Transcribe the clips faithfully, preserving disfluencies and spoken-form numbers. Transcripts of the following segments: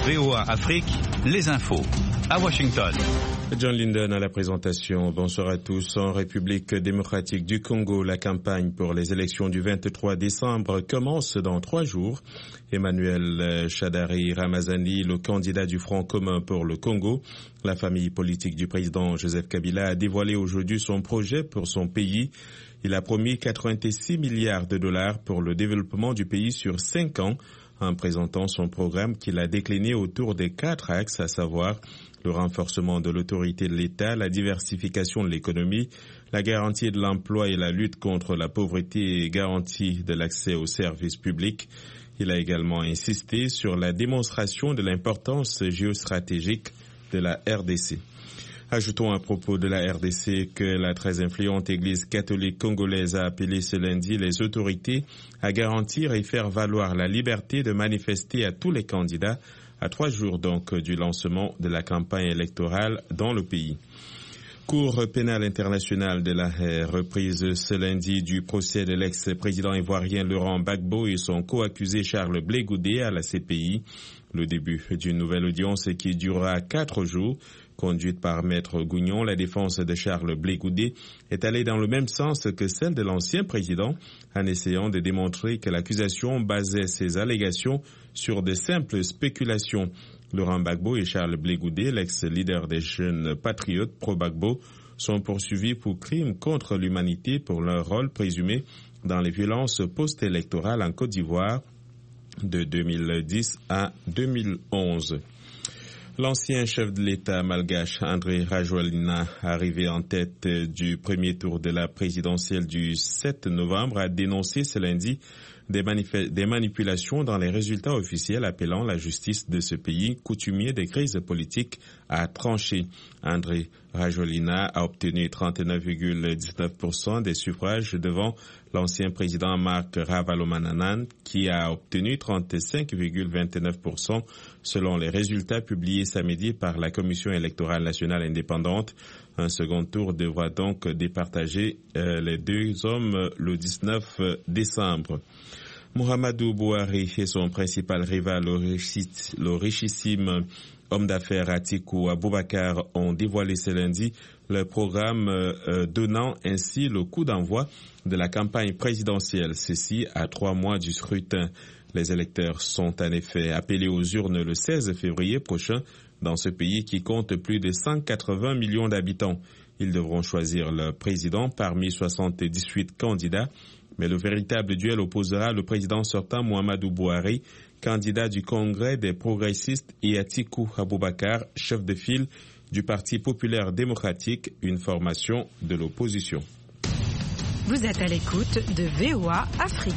V O A Afrique, les infos. À Washington. John Linden à la présentation. Bonsoir à tous. En République démocratique du Congo, la campagne pour les élections du vingt-trois décembre commence dans trois jours. Emmanuel Shadari Ramazani, le candidat du Front commun pour le Congo, la famille politique du président Joseph Kabila, a dévoilé aujourd'hui son projet pour son pays. Il a promis quatre-vingt-six milliards de dollars pour le développement du pays sur cinq ans, en présentant son programme qu'il a décliné autour des quatre axes, à savoir le renforcement de l'autorité de l'État, la diversification de l'économie, la garantie de l'emploi et la lutte contre la pauvreté et garantie de l'accès aux services publics. Il a également insisté sur la démonstration de l'importance géostratégique de la R D C. Ajoutons à propos de la R D C que la très influente Église catholique congolaise a appelé ce lundi les autorités à garantir et faire valoir la liberté de manifester à tous les candidats, à trois jours donc du lancement de la campagne électorale dans le pays. Cour pénale internationale de la Haye, reprise ce lundi du procès de l'ex-président ivoirien Laurent Gbagbo et son co-accusé Charles Blé Goudé à la C P I. Le début d'une nouvelle audience qui durera quatre jours. Conduite par Maître Gougnon, la défense de Charles Blé Goudé est allée dans le même sens que celle de l'ancien président, en essayant de démontrer que l'accusation basait ses allégations sur de simples spéculations. Laurent Gbagbo et Charles Blé Goudé, l'ex-leader des jeunes patriotes pro-Gbagbo, sont poursuivis pour crimes contre l'humanité pour leur rôle présumé dans les violences post-électorales en Côte d'Ivoire de deux mille dix à deux mille onze. L'ancien chef de l'État malgache André Rajoelina, arrivé en tête du premier tour de la présidentielle du sept novembre, a dénoncé ce lundi des, manif- des manipulations dans les résultats officiels, appelant la justice de ce pays, coutumier des crises politiques, à trancher. André Rajoelina a obtenu trente-neuf virgule dix-neuf pour cent des suffrages devant l'ancien président Marc Ravalomanana, qui a obtenu trente-cinq virgule vingt-neuf pour cent selon les résultats publiés samedi par la Commission électorale nationale indépendante. Un second tour devra donc départager euh, les deux hommes le dix-neuf décembre. Muhammadu Buhari et son principal rival, le richissime homme d'affaires Atiku Abubakar, ont dévoilé ce lundi le programme euh, donnant ainsi le coup d'envoi de la campagne présidentielle, ceci à trois mois du scrutin. Les électeurs sont en effet appelés aux urnes le seize février prochain dans ce pays qui compte plus de cent quatre-vingts millions d'habitants. Ils devront choisir le président parmi soixante-dix-huit candidats, mais le véritable duel opposera le président sortant Muhammadu Buhari, candidat du Congrès des progressistes, et Atiku Abubakar, chef de file du Parti populaire démocratique, une formation de l'opposition. Vous êtes à l'écoute de V O A Afrique.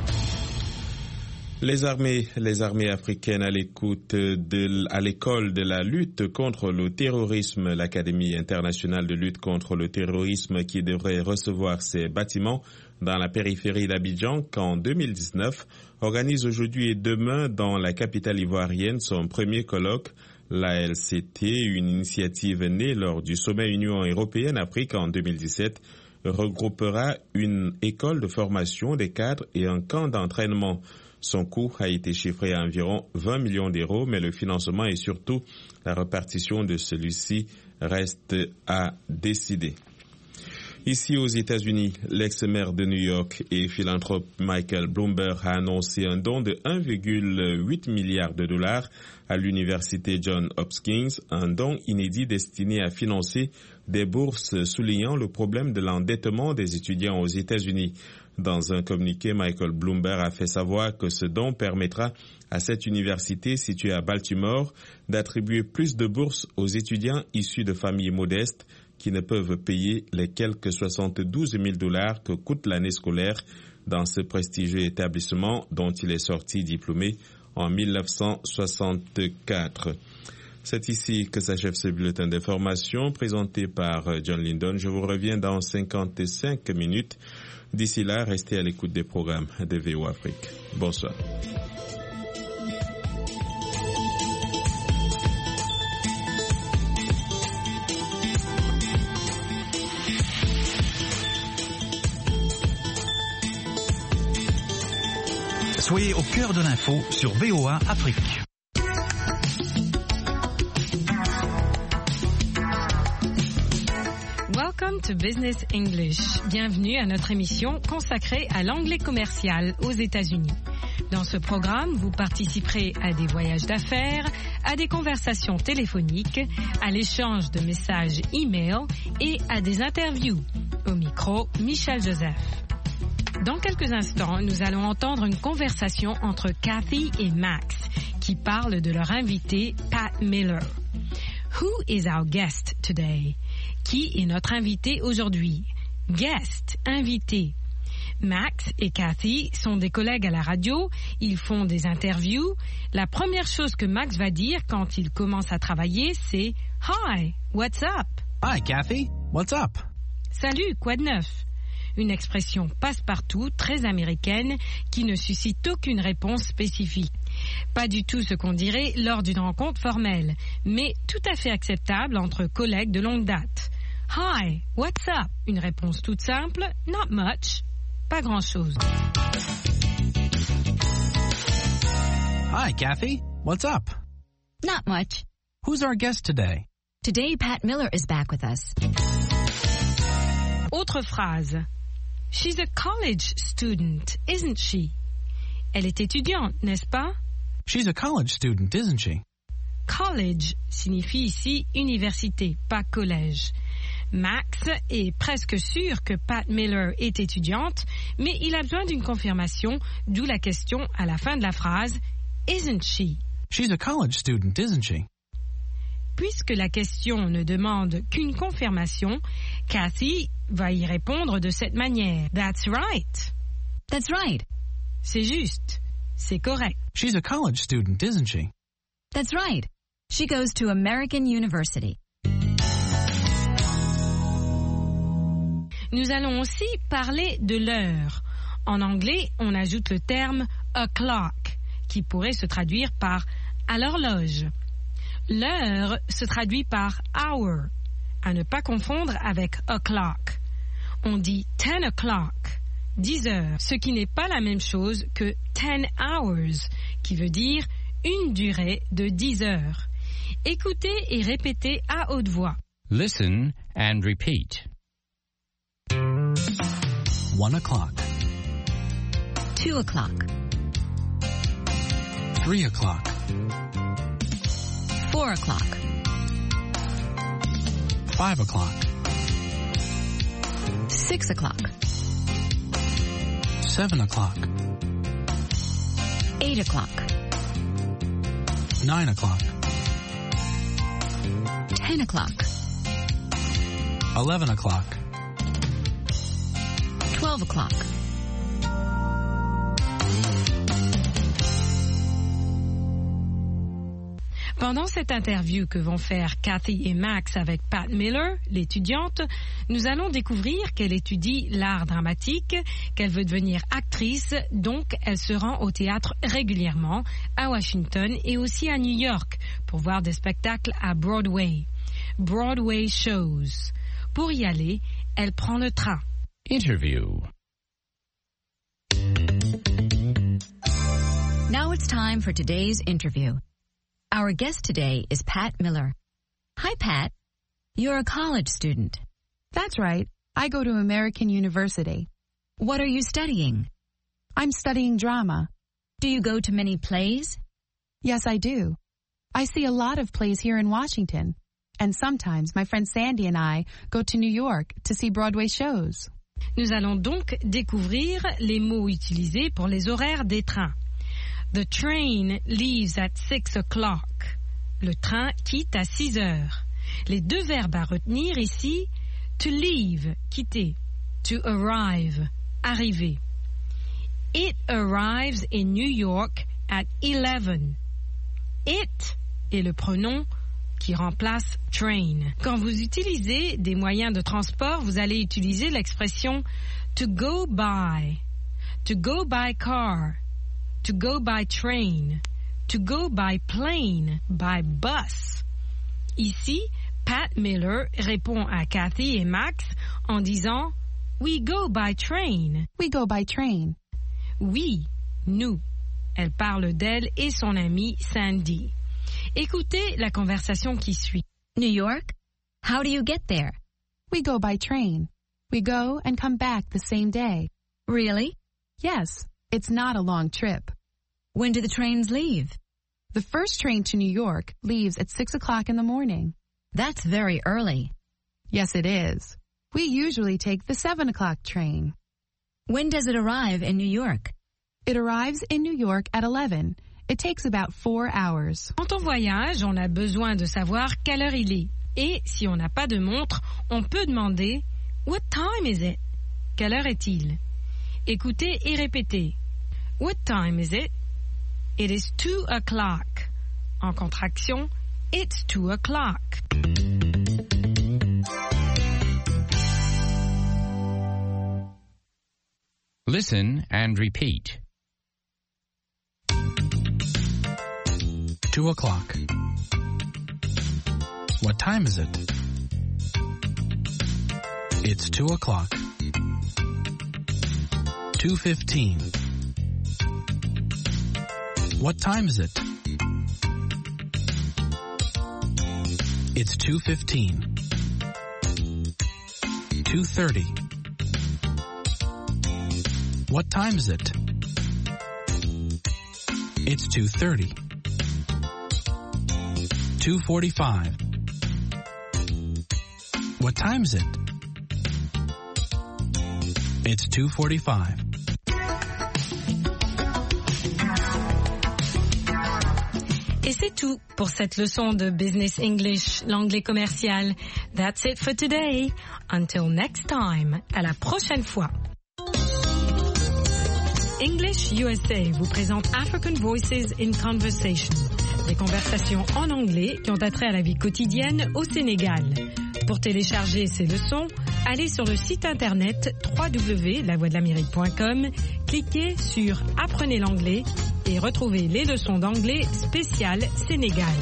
Les armées, les armées africaines à l'écoute de, à l'école de la lutte contre le terrorisme, l'Académie internationale de lutte contre le terrorisme qui devrait recevoir ses bâtiments dans la périphérie d'Abidjan qu'en deux mille dix-neuf, organise aujourd'hui et demain dans la capitale ivoirienne son premier colloque. L'A L C T, une initiative née lors du sommet Union européenne-Afrique en deux mille dix-sept, regroupera une école de formation des cadres et un camp d'entraînement. Son coût a été chiffré à environ vingt millions d'euros, mais le financement et surtout la répartition de celui-ci reste à décider. Ici aux États-Unis, l'ex-maire de New York et philanthrope Michael Bloomberg a annoncé un don de un virgule huit milliard de dollars à l'université Johns Hopkins, un don inédit destiné à financer des bourses, soulignant le problème de l'endettement des étudiants aux États-Unis. Dans un communiqué, Michael Bloomberg a fait savoir que ce don permettra à cette université située à Baltimore d'attribuer plus de bourses aux étudiants issus de familles modestes qui ne peuvent payer les quelques soixante-douze mille dollars que coûte l'année scolaire dans ce prestigieux établissement dont il est sorti diplômé en mille neuf cent soixante-quatre. C'est ici que s'achève ce bulletin d'information présenté par John Linden. Je vous reviens dans cinquante-cinq minutes. D'ici là, restez à l'écoute des programmes de V O A Afrique. Bonsoir. Soyez au cœur de l'info sur V O A Afrique. Welcome to Business English. Bienvenue à notre émission consacrée à l'anglais commercial aux États-Unis. Dans ce programme, vous participerez à des voyages d'affaires, à des conversations téléphoniques, à l'échange de messages e-mail et à des interviews. Au micro, Michel Joseph. Dans quelques instants, nous allons entendre une conversation entre Kathy et Max qui parlent de leur invité Pat Miller. Who is our guest today? Qui est notre invité aujourd'hui? Guest, invité. Max et Kathy sont des collègues à la radio, ils font des interviews. La première chose que Max va dire quand il commence à travailler, c'est « Hi, what's up? » Hi, Kathy. What's up? Salut, quoi de neuf? Une expression passe-partout, très américaine, qui ne suscite aucune réponse spécifique. Pas du tout ce qu'on dirait lors d'une rencontre formelle, mais tout à fait acceptable entre collègues de longue date. Hi, what's up? Une réponse toute simple, not much, pas grand-chose. Hi, Kathy. What's up? Not much. Who's our guest today? Today, Pat Miller is back with us. Autre phrase. She's a college student, isn't she? Elle est étudiante, n'est-ce pas? She's a college student, isn't she? College signifie ici université, pas collège. Max est presque sûr que Pat Miller est étudiante, mais il a besoin d'une confirmation, d'où la question à la fin de la phrase « Isn't she ?» She's a college student, isn't she? Puisque la question ne demande qu'une confirmation, Kathy va y répondre de cette manière. That's right. That's right. C'est juste. C'est correct. She's a college student, isn't she? That's right. She goes to American University. Nous allons aussi parler de l'heure. En anglais, on ajoute le terme o'clock, qui pourrait se traduire par à l'horloge. L'heure se traduit par hour, à ne pas confondre avec o'clock. On dit ten o'clock, dix heures, ce qui n'est pas la même chose que ten hours, qui veut dire une durée de dix heures. Écoutez et répétez à haute voix. Listen and repeat. One o'clock. Two o'clock. Three o'clock. Four o'clock. Five o'clock. Six o'clock. Seven o'clock. Eight o'clock. Nine o'clock. Ten o'clock. Eleven o'clock. Twelve o'clock. Pendant cette interview que vont faire Kathy et Max avec Pat Miller, l'étudiante, nous allons découvrir qu'elle étudie l'art dramatique, qu'elle veut devenir actrice, donc elle se rend au théâtre régulièrement, à Washington et aussi à New York, pour voir des spectacles à Broadway. Broadway shows. Pour y aller, elle prend le train. Interview. Now it's time for today's interview. Our guest today is Pat Miller. Hi, Pat. You're a college student. That's right. I go to American University. What are you studying? I'm studying drama. Do you go to many plays? Yes, I do. I see a lot of plays here in Washington. And sometimes my friend Sandy and I go to New York to see Broadway shows. Nous allons donc découvrir les mots utilisés pour les horaires des trains. The train leaves at six o'clock. Le train quitte à six heures. Les deux verbes à retenir ici, to leave, quitter, to arrive, arriver. It arrives in New York at eleven. It est le pronom qui remplace train. Quand vous utilisez des moyens de transport, vous allez utiliser l'expression to go by, to go by car, to go by train, to go by plane, by bus. Ici, Pat Miller répond à Kathy et Max en disant « We go by train ». We go by train. Oui, nous. Elle parle d'elle et son amie Sandy. Écoutez la conversation qui suit. New York? How do you get there? We go by train. We go and come back the same day. Really? Yes, it's not a long trip. When do the trains leave? The first train to New York leaves at six o'clock in the morning. That's very early. Yes, it is. We usually take the seven o'clock train. When does it arrive in New York? It arrives in New York at eleven. It takes about four hours. Quand on voyage, on a besoin de savoir quelle heure il est. Et si on n'a pas de montre, on peut demander « What time is it ?» Quelle heure est-il? Écoutez et répétez. What time is it? It is two o'clock. En contraction, it's two o'clock. Listen and repeat. Two o'clock. What time is it? It's two o'clock. Two fifteen. What time is it? It's two fifteen. Two thirty. What time is it? It's two thirty. Two forty-five. What time is it? It's two forty-five. Et c'est tout pour cette leçon de Business English, l'anglais commercial. That's it for today. Until next time. À la prochaine fois. English U S A vous présente African Voices in Conversation. Des conversations en anglais qui ont attrait à la vie quotidienne au Sénégal. Pour télécharger ces leçons, allez sur le site internet w w w point la voix de l'amérique point com, cliquez sur Apprenez l'anglais et retrouvez les leçons d'anglais spéciales Sénégal.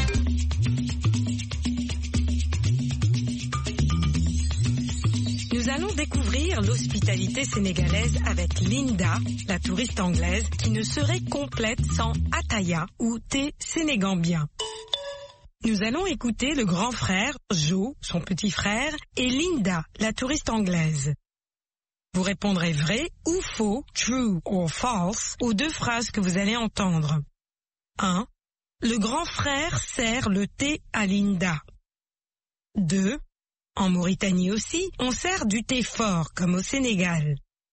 Nous allons découvrir l'hospitalité sénégalaise avec Linda, la touriste anglaise, qui ne serait complète sans Ataya ou thé sénégambien. Nous allons écouter le grand frère, Joe, son petit frère, et Linda, la touriste anglaise. Vous répondrez vrai ou faux, true or false, aux deux phrases que vous allez entendre. un. Le grand frère sert le thé à Linda. deux. En Mauritanie aussi, on sert du thé fort, comme au Sénégal.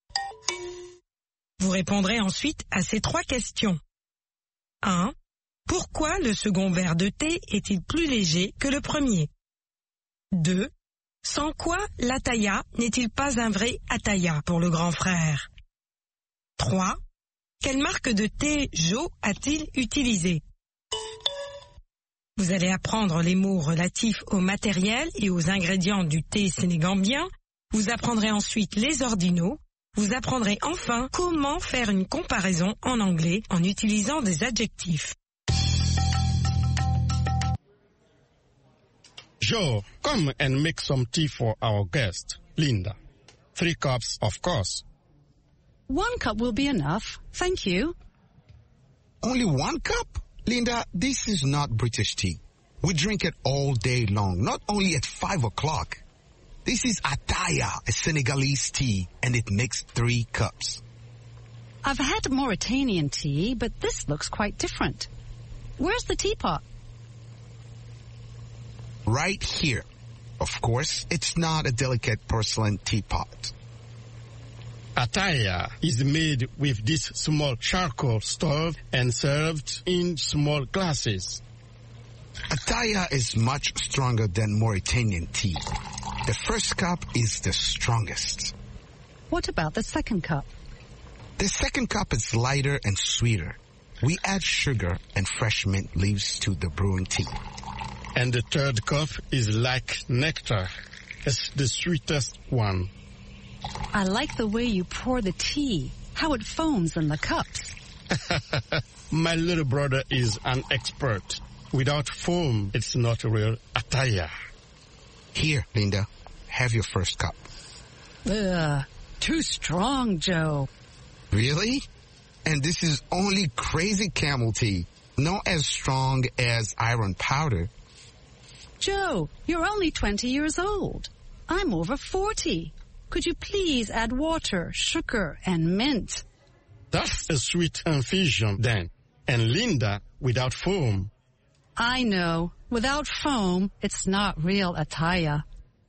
Vous répondrez ensuite à ces trois questions. un. Pourquoi le second verre de thé est-il plus léger que le premier? deux. Sans quoi l'ataya n'est-il pas un vrai ataya pour le grand frère? trois. Quelle marque de thé Joe a-t-il utilisé? Vous allez apprendre les mots relatifs au matériel et aux ingrédients du thé sénégambien. Vous apprendrez ensuite les ordinaux. Vous apprendrez enfin comment faire une comparaison en anglais en utilisant des adjectifs. Joe, come and make some tea for our guest, Linda. Three cups, of course. One cup will be enough. Thank you. Only one cup? Linda, this is not British tea. We drink it all day long, not only at five o'clock. This is Ataya, a Senegalese tea, and it makes three cups. I've had Mauritanian tea, but this looks quite different. Where's the teapot? Right here. Of course, it's not a delicate porcelain teapot. Ataya is made with this small charcoal stove and served in small glasses. Ataya is much stronger than Mauritanian tea. The first cup is the strongest. What about the second cup? The second cup is lighter and sweeter. We add sugar and fresh mint leaves to the brewing tea. And the third cup is like nectar. It's the sweetest one. I like the way you pour the tea, how it foams in the cups. My little brother is an expert. Without foam, it's not real ataya. Here, Linda, have your first cup. Ugh, too strong, Joe. Really? And this is only crazy camel tea, not as strong as iron powder. Joe, you're only twenty years old. I'm over forty. Could you please add water, sugar, and mint? That's a sweet infusion then. And Linda, without foam. I know. Without foam, it's not real Ataya.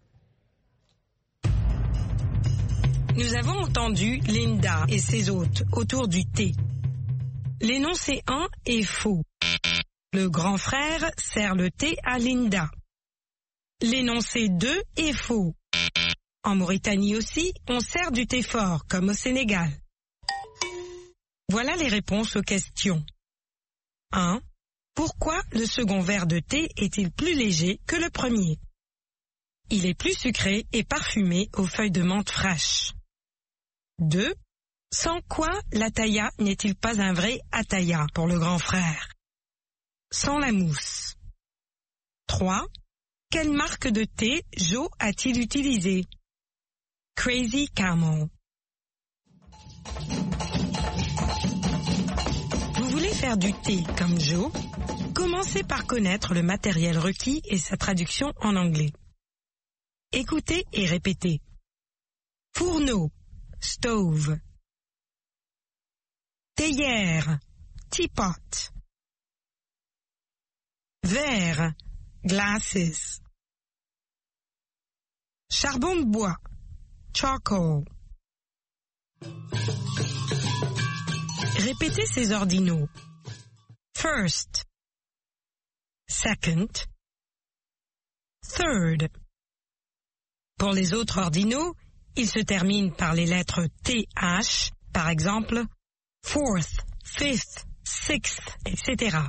Nous avons entendu Linda et ses hôtes autour du thé. L'énoncé un est faux. Le grand frère sert le thé à Linda. L'énoncé deux est faux. En Mauritanie aussi, on sert du thé fort, comme au Sénégal. Voilà les réponses aux questions. un. Pourquoi le second verre de thé est-il plus léger que le premier? Il est plus sucré et parfumé aux feuilles de menthe fraîches. deux. Sans quoi l'ataya n'est-il pas un vrai ataya pour le grand frère? Sans la mousse. trois. Quelle marque de thé Joe a-t-il utilisé? Crazy Camel. Vous voulez faire du thé comme Joe? Commencez par connaître le matériel requis et sa traduction en anglais. Écoutez et répétez. Fourneau, stove. Théière, teapot. Verre, glasses. Charbon de bois, charcoal. Répétez ces ordinaux. First, second, third. Pour les autres ordinaux, ils se terminent par les lettres T H, par exemple, fourth, fifth, sixth, et cetera.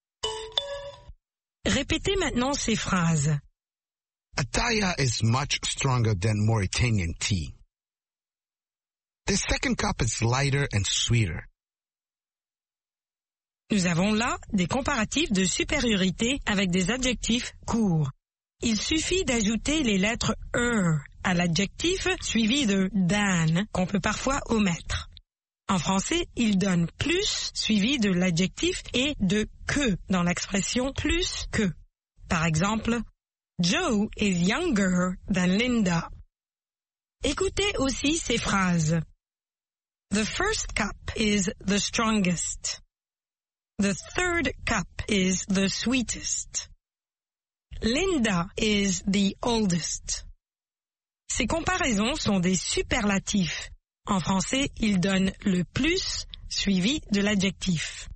Répétez maintenant ces phrases. Ataya is much stronger than Mauritanian tea. The second cup is lighter and sweeter. Nous avons là des comparatifs de supériorité avec des adjectifs courts. Il suffit d'ajouter les lettres er à l'adjectif suivi de dan qu'on peut parfois omettre. En français, il donne plus suivi de l'adjectif et de que dans l'expression plus que. Par exemple, Joe is younger than Linda. Écoutez aussi ces phrases. The first cup is the strongest. The third cup is the sweetest. Linda is the oldest. Ces comparaisons sont des superlatifs. En français, ils donnent le plus suivi de l'adjectif.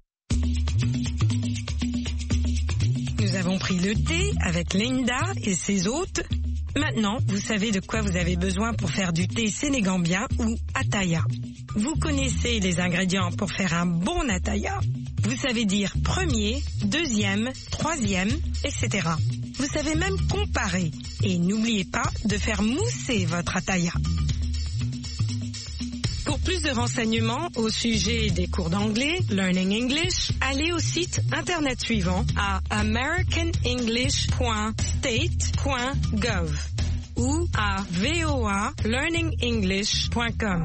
Nous avons pris le thé avec Linda et ses hôtes. Maintenant, vous savez de quoi vous avez besoin pour faire du thé sénégambien ou ataya. Vous connaissez les ingrédients pour faire un bon ataya. Vous savez dire premier, deuxième, troisième, et cetera. Vous savez même comparer. Et n'oubliez pas de faire mousser votre ataya. Pour plus de renseignements au sujet des cours d'anglais, Learning English, allez au site internet suivant à american english point state point gov ou à v o a learning english point com.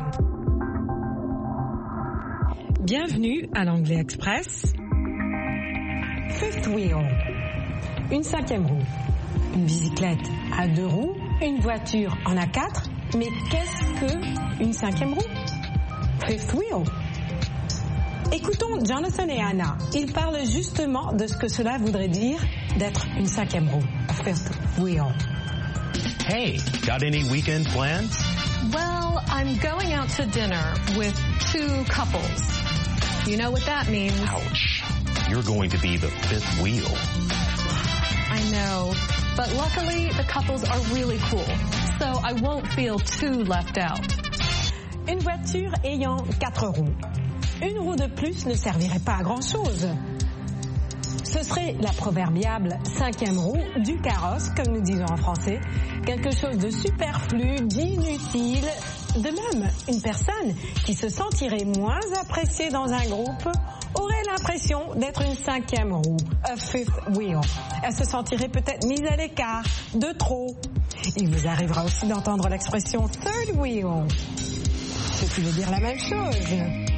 Bienvenue à l'Anglais Express. Fifth wheel. Une cinquième roue. Une bicyclette à deux roues. Une voiture en a quatre. Mais qu'est-ce que une cinquième roue? Fifth wheel. Écoutons Jonathan et Anna. Ils parlent justement de ce que cela voudrait dire d'être une cinquième roue. A fifth wheel. Hey, got any weekend plans? Well, I'm going out to dinner with two couples. You know what that means. Ouch. You're going to be the fifth wheel. I know, but luckily the couples are really cool, so I won't feel too left out. Une voiture ayant quatre roues. Une roue de plus ne servirait pas à grand-chose. Ce serait la proverbiale cinquième roue du carrosse, comme nous disons en français. Quelque chose de superflu, d'inutile. De même, une personne qui se sentirait moins appréciée dans un groupe aurait l'impression d'être une cinquième roue, a fifth wheel. Elle se sentirait peut-être mise à l'écart, de trop. Il vous arrivera aussi d'entendre l'expression third wheel, ce qui veut dire la même chose.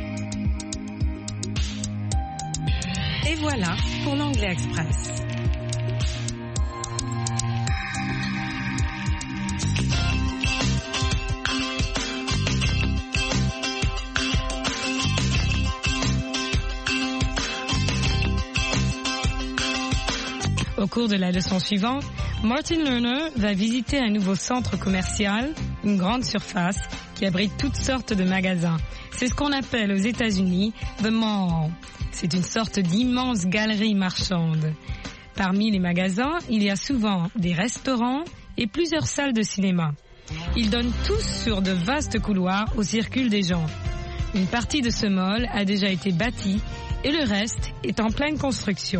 Et voilà pour l'Anglais Express. Au cours de la leçon suivante, Martin Lerner va visiter un nouveau centre commercial, une grande surface qui abrite toutes sortes de magasins. C'est ce qu'on appelle aux États-Unis the mall. C'est une sorte d'immense galerie marchande. Parmi les magasins, il y a souvent des restaurants et plusieurs salles de cinéma. Ils donnent tous sur de vastes couloirs où circulent des gens. Une partie de ce mall a déjà été bâtie et le reste est en pleine construction.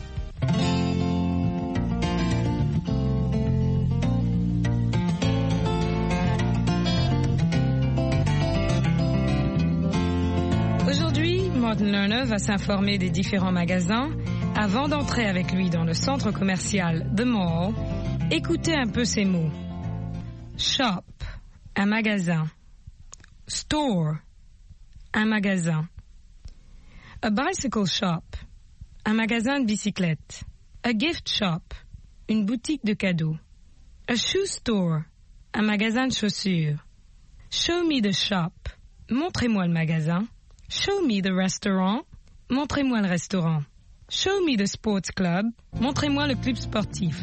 Aujourd'hui, Martin Lerner va s'informer des différents magasins. Avant d'entrer avec lui dans le centre commercial The Mall, écoutez un peu ces mots. Shop, un magasin. Store, un magasin. A bicycle shop, un magasin de bicyclettes. A gift shop, une boutique de cadeaux. A shoe store, un magasin de chaussures. Show me the shop, montrez-moi le magasin. Show me the restaurant, montrez-moi le restaurant. Show me the sports club, montrez-moi le club sportif.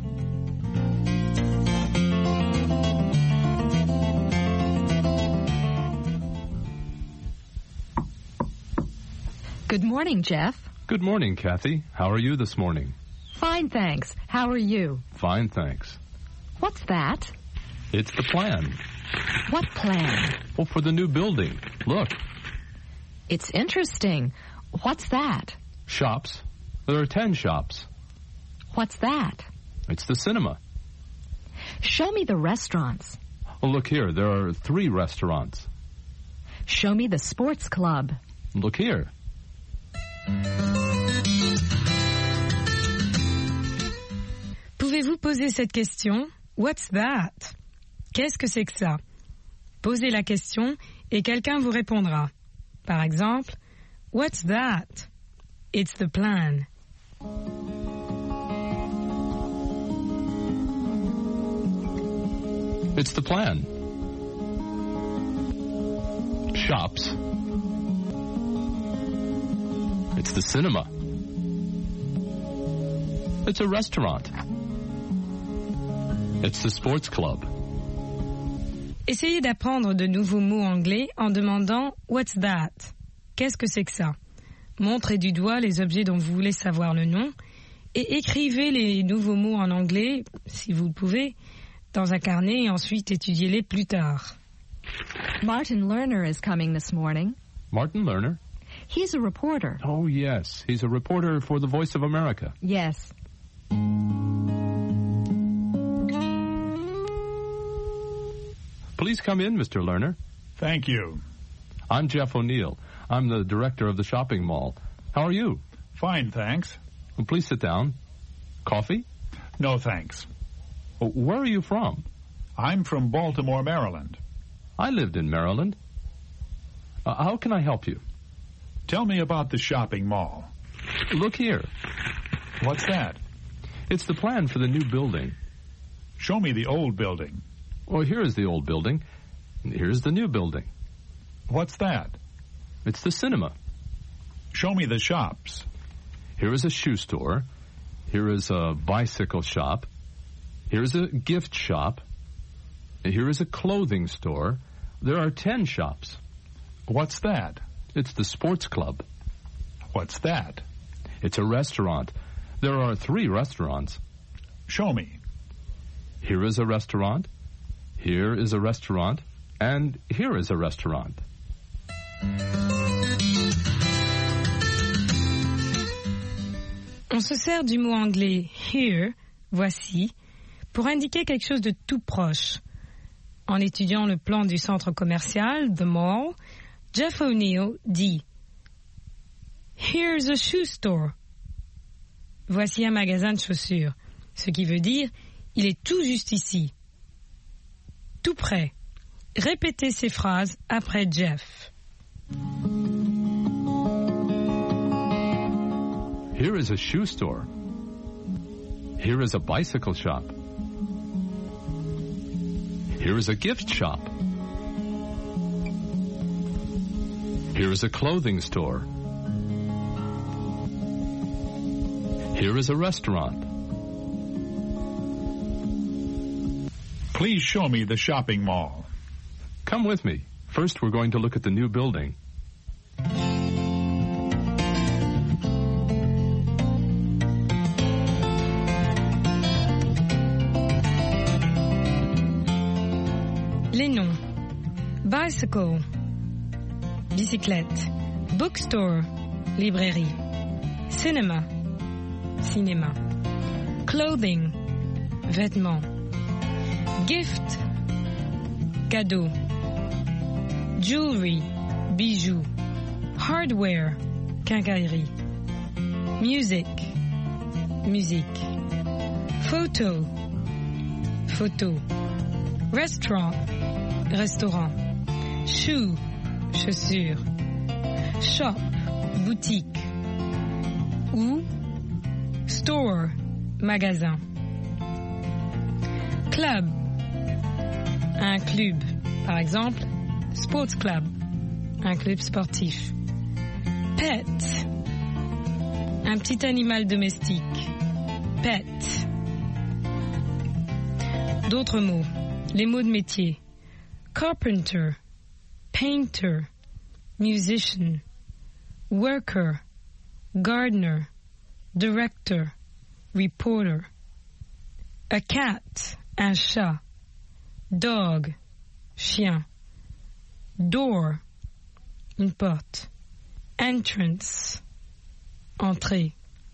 Good morning, Jeff. Good morning, Kathy. How are you this morning? Fine, thanks. How are you? Fine, thanks. What's that? It's the plan. What plan? Well, for the new building. Look. It's interesting. What's that? Shops. There are ten shops. What's that? It's the cinema. Show me the restaurants. Oh, look here. There are three restaurants. Show me the sports club. Look here. Pouvez-vous poser cette question? What's that? Qu'est-ce que c'est que ça? Posez la question et quelqu'un vous répondra. Par exemple, What's that? It's the plan. It's the plan. Shops. It's the cinema. It's a restaurant. It's the sports club. Essayez d'apprendre de nouveaux mots anglais en demandant « What's that ?» Qu'est-ce que c'est que ça? Montrez du doigt les objets dont vous voulez savoir le nom et écrivez les nouveaux mots en anglais, si vous le pouvez, dans un carnet et ensuite étudiez-les plus tard. Martin Lerner is coming this morning. Martin Lerner? He's a reporter. Oh, yes. He's a reporter for the Voice of America. Yes. Please come in, Mister Lerner. Thank you. I'm Jeff O'Neill. I'm the director of the shopping mall. How are you? Fine, thanks. Well, please sit down. Coffee? No, thanks. Oh, where are you from? I'm from Baltimore, Maryland. I lived in Maryland. Uh, how can I help you? Tell me about the shopping mall. Look here. What's that? It's the plan for the new building. Show me the old building. Well, here is the old building. Here's the new building. What's that? It's the cinema. Show me the shops. Here is a shoe store. Here is a bicycle shop. Here is a gift shop. Here is a clothing store. There are ten shops. What's that? It's the sports club. What's that? It's a restaurant. There are three restaurants. Show me. Here is a restaurant. Here is a restaurant. And here is a restaurant. On se sert du mot anglais here, voici, pour indiquer quelque chose de tout proche. En étudiant le plan du centre commercial, The Mall, Jeff O'Neill dit « Here's a shoe store ». Voici un magasin de chaussures, ce qui veut dire « il est tout juste ici ». Tout près. Répétez ces phrases après Jeff. Here is a shoe store. Here is a bicycle shop. Here is a gift shop. Here is a clothing store. Here is a restaurant. Please show me the shopping mall. Come with me. First, we're going to look at the new building. Les noms. Bicycle, bicyclette. Bookstore, librairie. Cinema, cinéma. Clothing, vêtements. Gift, cadeau. Jewelry, bijoux. Hardware, quincaillerie. Music, musique. Photo, photo. Restaurant, restaurant. Shoe, chaussures. Shop, boutique. Ou store, magasin. Club, un club. Par exemple, sports club, un club sportif. Pet, un petit animal domestique. Pet. D'autres mots. Les mots de métier. Carpenter, painter, musician, worker, gardener, director, reporter. A cat, un chat. Dog, chien. Door, une porte. Entrance, entrée.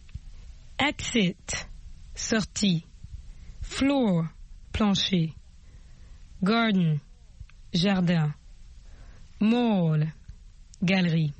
Exit, sortie. Floor, plancher. Garden, jardin. Mall, galerie.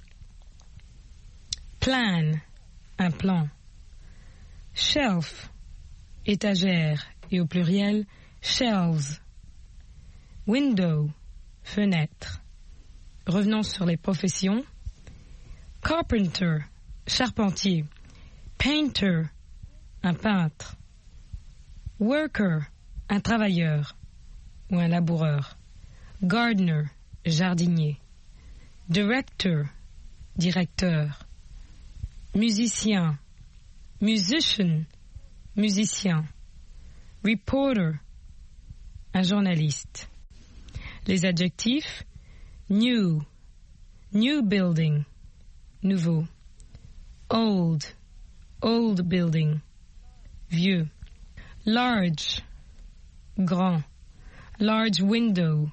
Plan, un plan. Shelf, étagère, et au pluriel, shelves. Window, fenêtre. Revenons sur les professions. Carpenter, charpentier. Painter, un peintre. Worker, un travailleur ou un laboureur. Gardener, jardinier. Director, directeur. Musicien, musician, musicien. Reporter, un journaliste. Les adjectifs: new, new building, nouveau. Old, old building, vieux. Large, grand. Large window.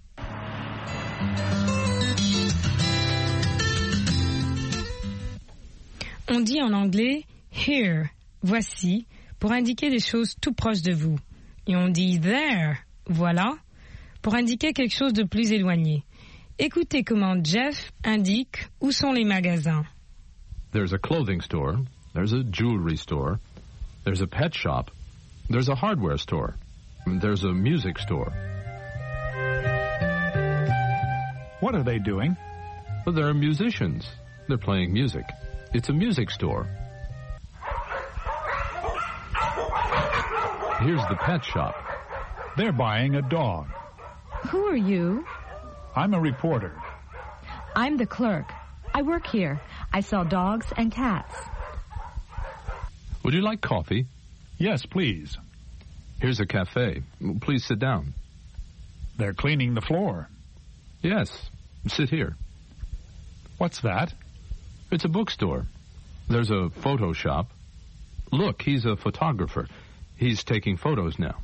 On dit en anglais here, voici, pour indiquer des choses tout proches de vous. Et on dit there, voilà, pour indiquer quelque chose de plus éloigné. Écoutez comment Jeff indique où sont les magasins. There's a clothing store, there's a jewelry store, there's a pet shop, there's a hardware store, there's a music store. What are they doing? Well, they're musicians. They're playing music. It's a music store. Here's the pet shop. They're buying a dog. Who are you? I'm a reporter. I'm the clerk. I work here. I sell dogs and cats. Would you like coffee? Yes, please. Here's a cafe. Please sit down. They're cleaning the floor. Yes, sit here. What's that? It's a bookstore. There's a photo shop. Look, he's a photographer. He's taking photos now.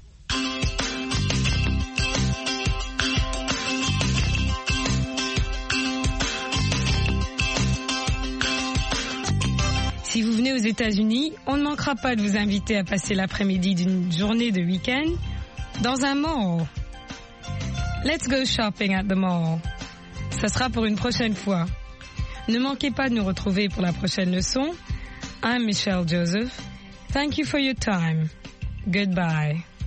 Si vous venez aux États-Unis, on ne manquera pas de vous inviter à passer l'après-midi d'une journée de week-end dans un mall. Let's go shopping at the mall. Ça sera pour une prochaine fois. Ne manquez pas de nous retrouver pour la prochaine leçon. I'm Michelle Joseph. Thank you for your time. Goodbye.